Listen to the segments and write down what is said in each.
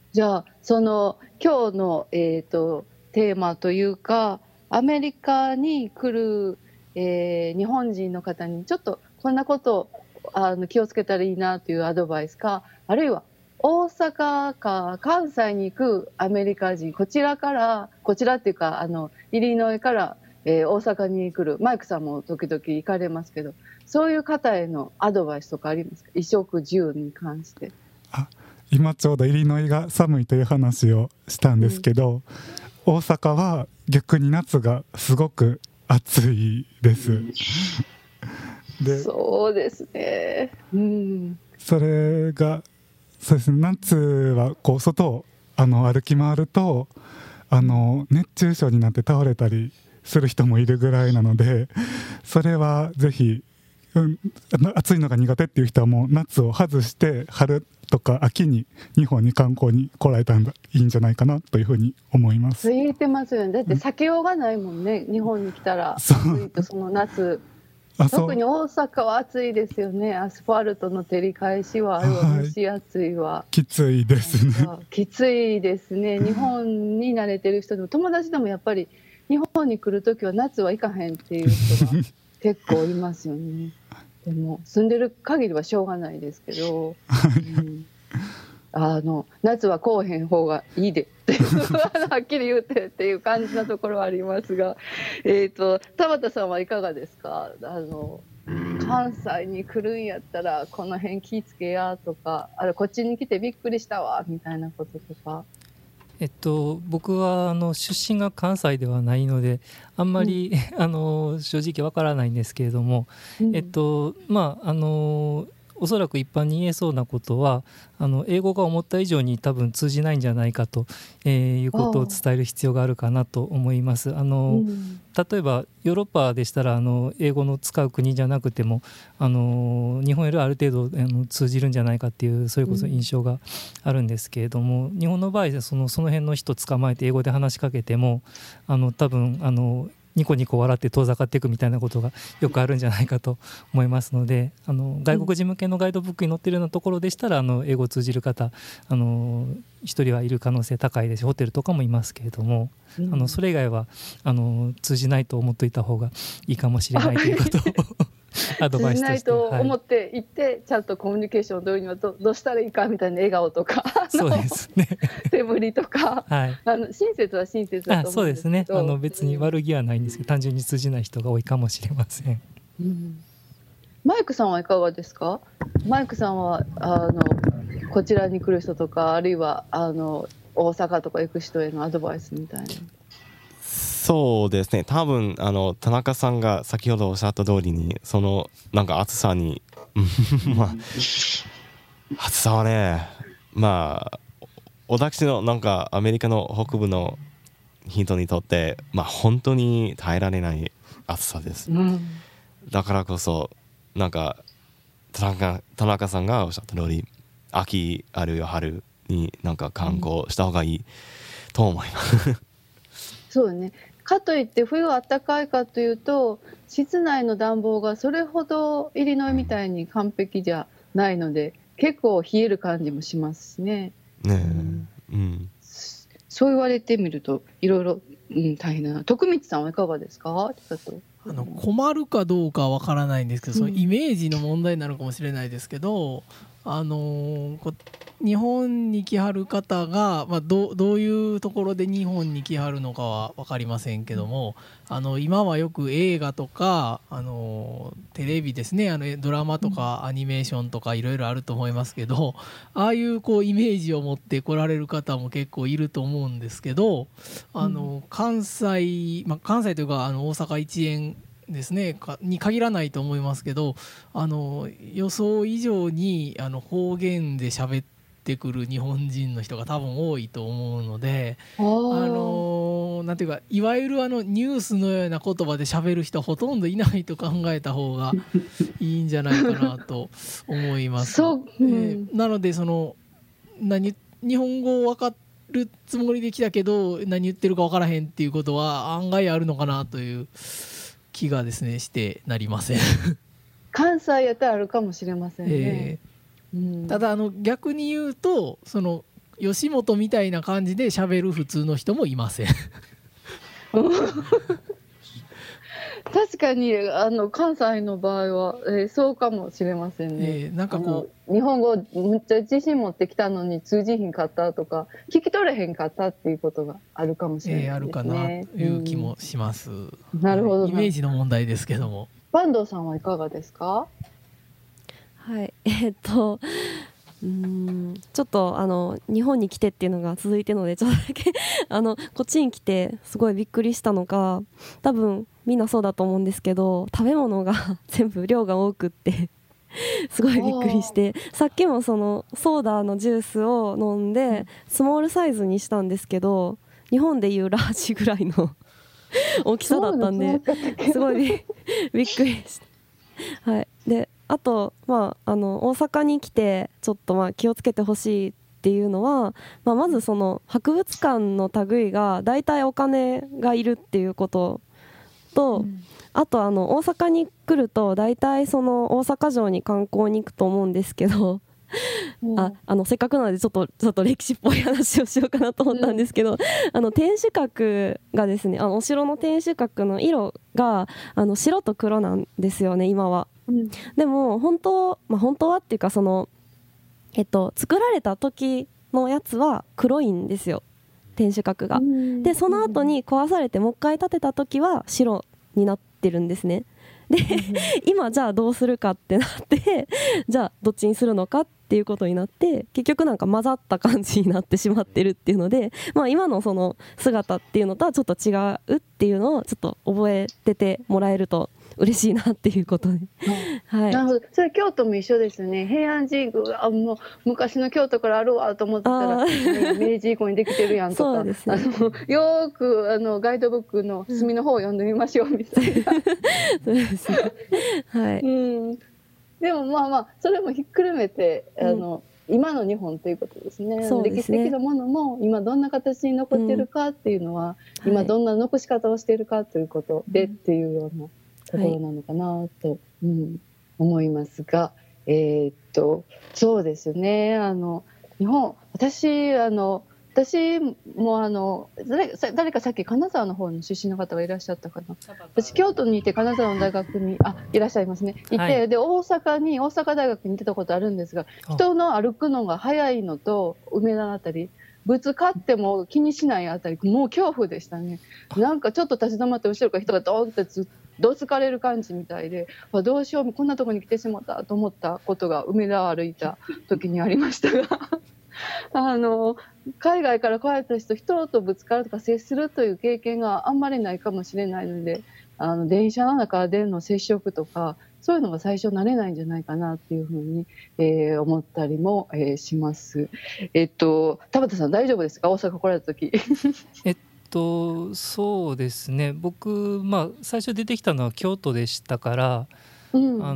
じゃあその今日の、テーマというか、アメリカに来る、日本人の方にちょっとこんなこと気をつけたらいいなというアドバイスか、あるいは大阪か関西に行くアメリカ人、こちらっていうかイリノイから、大阪に来るマイクさんも時々行かれますけど、そういう方へのアドバイスとかありますか？衣食住に関して。 今ちょうどイリノイが寒いという話をしたんですけど、大阪は逆に夏がすごく暑いです。 でそうですね、 それがそうですね、夏はこう外を歩き回ると熱中症になって倒れたりする人もいるぐらいなので、それはぜひ、暑いのが苦手っていう人はもう夏を外して春とか秋に日本に観光に来られたらいいんじゃないかなというふうに思います。 言ってますよね。だって避けようがないもんね、日本に来たら。その夏特に大阪は暑いですよね。アスファルトの照り返しはあるわ、蒸し暑いわ。 きついですね。 きついですね。日本に慣れてる人でも友達でもやっぱり日本に来るときは夏は行かへんっていう人が結構いますよね。でも住んでる限りはしょうがないですけど、夏は来おへん方がいいでってはっきり言うてっていう感じなところはありますが、田畑さんはいかがですか？関西に来るんやったらこの辺気ぃつけやとか、こっちに来てびっくりしたわみたいなこととか。 僕は出身が関西ではないのであんまり、正直わからないんですけれども、おそらく一般に言えそうなことは英語が思った以上に多分通じないんじゃないかと、いうことを伝える必要があるかなと思います。例えばヨーロッパでしたら英語の使う国じゃなくても日本よりある程度通じるんじゃないかっていうそれこそ印象があるんですけれども、日本の場合でその辺の人捕まえて英語で話しかけても多分ニコニコ笑って遠ざかっていくみたいなことがよくあるんじゃないかと思いますので、外国人向けのガイドブックに載っているようなところでしたら英語を通じる方一人はいる可能性高いですし、ホテルとかもいますけれども、それ以外は通じないと思っておいた方がいいかもしれないということをアドバイスとして、 通じないと思って行って、ちゃんとコミュニケーションを取るにはどうしたらいいかみたいな笑顔とかそうですね手振りとか、親切は親切だと思うんですけど、 そうですね、別に悪気はないんですけど、単純に通じない人が多いかもしれません。 マイクさんはいかがですか？マイクさんはこちらに来る人とか、あるいは大阪とか行く人へのアドバイスみたいな。 そうですね、多分田中さんが先ほどおっしゃった通りになんか暑さに暑さはね、私のなんかアメリカの北部の人にとって本当に耐えられない暑さです、だからこそなんか田中さんがおっしゃった通り秋あるいは春になんか観光した方がいいと思いますそうね。かといって冬は暖かいかというと、室内の暖房がそれほどイリノイみたいに完璧じゃないので結構冷える感じもしますしね。そう言われてみるといろいろ大変だな。徳光さんはいかがですか？ 困るかどうかはわからないんですけど、そのイメージの問題なのかもしれないですけど、日本に来はる方が、どういうところで日本に来はるのかは分かりませんけども、今はよく映画とかテレビですね、ドラマとかアニメーションとかいろいろあると思いますけど、ああいうイメージを持って来られる方も結構いると思うんですけど、関西というか大阪一円ですねに限らないと思いますけど、予想以上に方言で喋ってくる日本人の人が多分多いと思うので、なんていうか、いわゆるニュースのような言葉で喋る人はほとんどいないと考えた方がいいんじゃないかなと思います。なので日本語分かるつもりで来たけど何言ってるか分からへんっていうことは案外あるのかなという気がですねしてなりません関西やったらあるかもしれませんね。 ただ逆に言うと吉本みたいな感じで喋る普通の人もいません。 確かに関西の場合は、そうかもしれませんね。 なんかこう日本語むっちゃ自信持ってきたのに通じひんかったとか聞き取れへんかったっていうことがあるかもしれないですね。 あるかなという気もします。 なるほど。 イメージの問題ですけども。 坂東さんはいかがですか？ はい、ちょっと日本に来てっていうのが続いてるのでちょっとだけこっちに来てすごいびっくりしたのが、多分みんなそうだと思うんですけど、食べ物が全部量が多くってすごいびっくりして、さっきもそのソーダのジュースを飲んでスモールサイズにしたんですけど、日本でいうラージぐらいの大きさだったんですごいびっくりして、はい、であと、大阪に来てちょっと気をつけてほしいっていうのは、まずその博物館の類が大体お金がいるっていうことと、あと大阪に来ると大体その大阪城に観光に行くと思うんですけど、せっかくなのでちょっと歴史っぽい話をしようかなと思ったんですけど、天守閣がですね、お城の天守閣の色が白と黒なんですよね今は。でも本当はっていうかその作られた時のやつは黒いんですよ、天守閣が。でその後に壊されてもう一回建てた時は白になってるんですね。で今じゃあどうするかってなってじゃあどっちにするのかっていうことになって、結局なんか混ざった感じになってしまってるっていうので、今のその姿っていうのとはちょっと違うっていうのをちょっと覚えててもらえると嬉しいなっていうことで、はい、 なるほど。それ京都も一緒ですね。平安神宮もう昔の京都からあるわと思ってたら、明治以降にできてるやんとか、ね、よーくガイドブックの隅の方を読んでみましょうみたいな。 そうですね、はい、 でもそれもひっくるめて今の日本ということですね。歴史的なものも今どんな形に残ってるかっていうのは、今どんな残し方をしているかということでっていうようなところなのかなと、思いますが、そうですね。日本、私も誰かさっき金沢の方の出身の方がいらっしゃったかな。私京都にいて金沢の大学にいらっしゃいますね。いて、で大阪大学に行ってたことあるんですが、人の歩くのが早いのと梅田のあたり、ぶつかっても気にしないあたり、もう恐怖でしたね。なんかちょっと立ち止まって後ろから人がドーンってどつかれる感じみたいで、どうしようこんなとこに来てしまったと思ったことが梅田を歩いた時にありましたが海外から来られた人とぶつかるとか接するという経験があんまりないかもしれないので、電車の中での接触とかそういうのが最初慣れないんじゃないかなっていうふうに、思ったりも、します。田畑さん大丈夫ですか？大阪来られた時そうですね、僕、最初出てきたのは京都でしたから、あ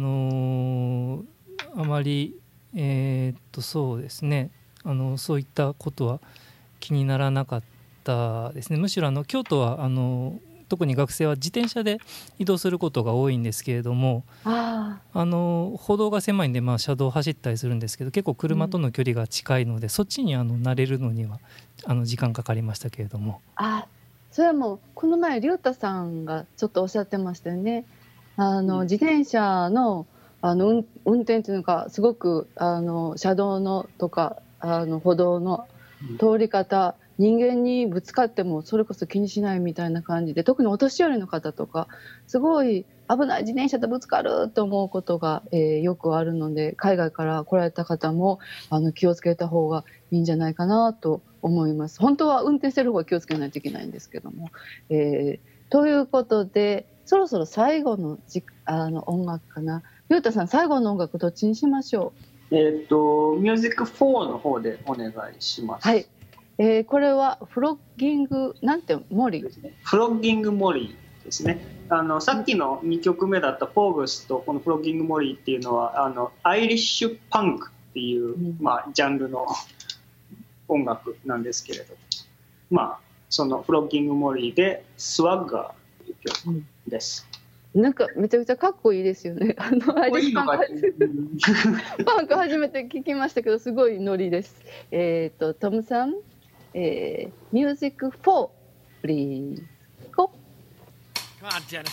まり、そうですね、そういったことは気にならなかったですね。むしろ京都は特に学生は自転車で移動することが多いんですけれども、歩道が狭いんで、車道を走ったりするんですけど、結構車との距離が近いので、そっちに慣れるのには時間かかりましたけれども。 それはもうこの前龍太さんがちょっとおっしゃってましたよね。自転車の運転というのか、すごく車道のとか歩道の通り方、人間にぶつかってもそれこそ気にしないみたいな感じで、特にお年寄りの方とかすごい危ない、自転車とぶつかると思うことが、よくあるので、海外から来られた方も気をつけた方がいいんじゃないかなと思います。本当は運転してる方が気をつけないといけないんですけども、ということでそろそろ最後の音楽かな。ゆうたさん、最後の音楽どっちにしましょう？ ミュージック4の方でお願いします。 はい、これはフロッギングモリーですね。 フロッギングモリーですね。さっきの2曲目だったポーグスとこのフロッギングモリーっていうのはアイリッシュパンクっていう、ジャンルの音楽なんですけれど、そのフロッギングモリーでスワッガーという曲です。 なんかめちゃくちゃかっこいいですよね。アイリスパンク初めて聞きましたけど、すごいノリです。トムさん、ミュージック4、プリーズ。Go. Come on, Janice.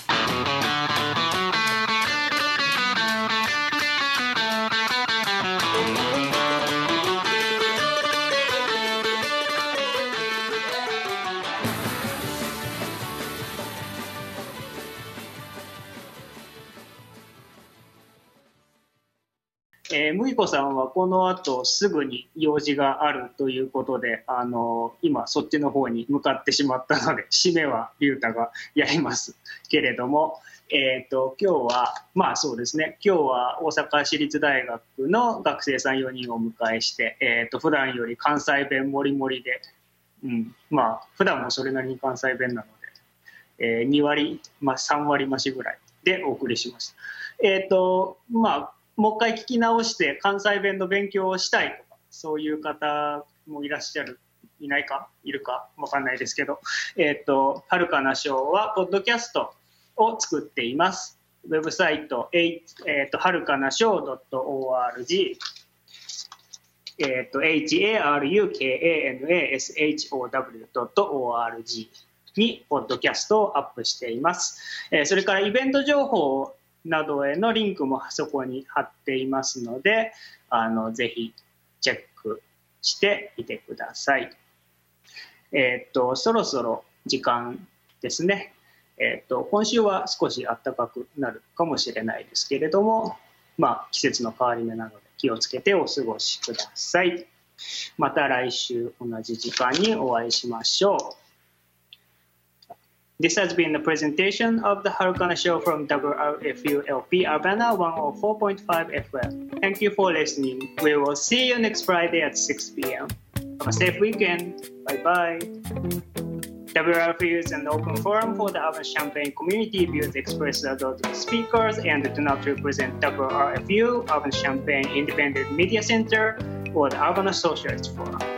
麦子さんはこの後すぐに用事があるということで、今そっちの方に向かってしまったので、締めは龍太がやりますけれども、今日はまあそうですね、今日は大阪市立大学の学生さん4人をお迎えして、普段より関西弁もりもりで、まあ普段もそれなりに関西弁なので、2割、3割増しぐらいでお送りしました。まあもう一回聞き直して関西弁の勉強をしたいとか、そういう方もいらっしゃる、いないかいるかわかんないですけど、はるかなショーはポッドキャストを作っています。ウェブサイト、はるかなショー .org、harukanashow.org にポッドキャストをアップしています。それからイベント情報などへのリンクもそこに貼っていますので、ぜひチェックしてみてください。そろそろ時間ですね。今週は少し暖かくなるかもしれないですけれども、季節の変わり目なので気をつけてお過ごしください。また来週同じ時間にお会いしましょう。This has been the presentation of the Harukana Show from WRFU-LP Urbana 104.5 FM. Thank you for listening. We will see you next Friday at 6 p.m. Have a safe weekend. Bye-bye. WRFU is an open forum for the urban Champaign community. Views expressed are those of the speakers and do not represent WRFU, Urban Champaign Independent Media Center, or the Urbana Socialist Forum.